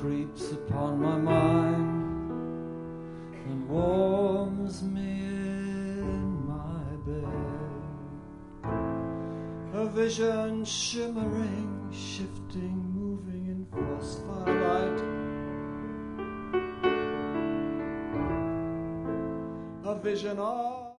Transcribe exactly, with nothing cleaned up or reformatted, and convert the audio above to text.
creeps upon my mind and warms me in my bed. A vision shimmering, shifting, moving in frost firelight. A vision of